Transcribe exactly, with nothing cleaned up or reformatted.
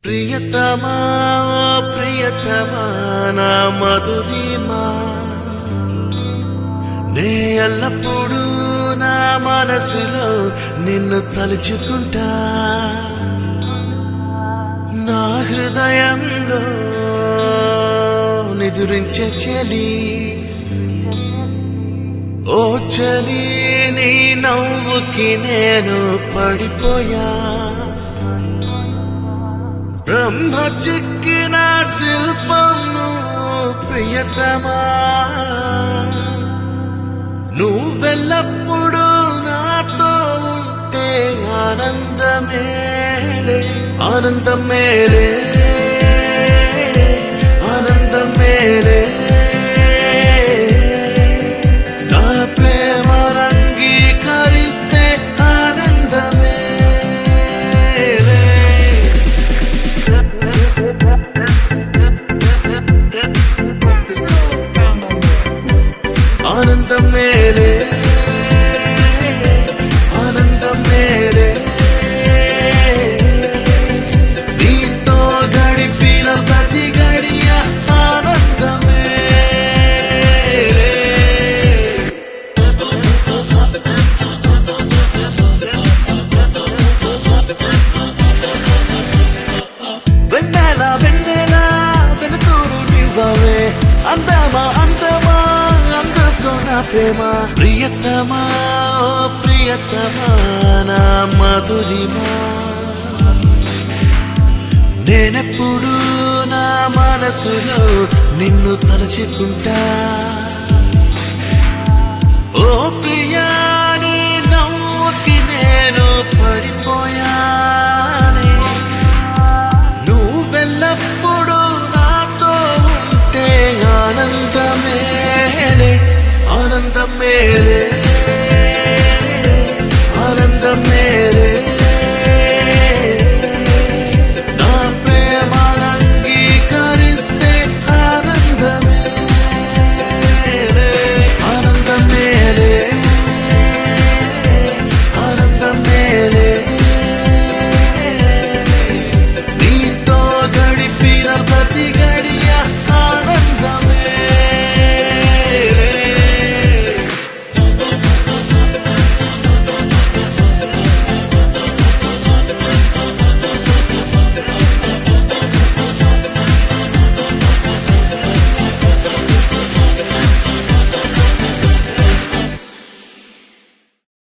ప్రియతమా ప్రియతమా నా మధురిమా నే ఎల్లప్పుడూ నా మనసులో నిన్ను తలుచుకుంటా నా హృదయంలో నిదురించే చలి ఓ చలి నీ నవ్వుకి నేను పడిపోయా బ్రహ్మ చిక్కిన శిల్పము ప్రియతమా నువ్వెల్లప్పుడు నాతో ఉంటే ఆనందమేలే ఆనందమేలే ఆనందమేలే నా ప్రేమను అంగీకరిస్తే ఆనందమే ఆనందం మేరే ఆనందం మేరే నీతో గడిపిన ప్రతి గడియ ఆనందం మేరే వెన్నెల వెన్నెల వెలుతురు నీవే అందమా అందమా ప్రేమ ప్రియతమా ఓ ప్రియతమా నా మధురిమా నేనెప్పుడు నా మనసులో నిన్ను తలుచుకుంటా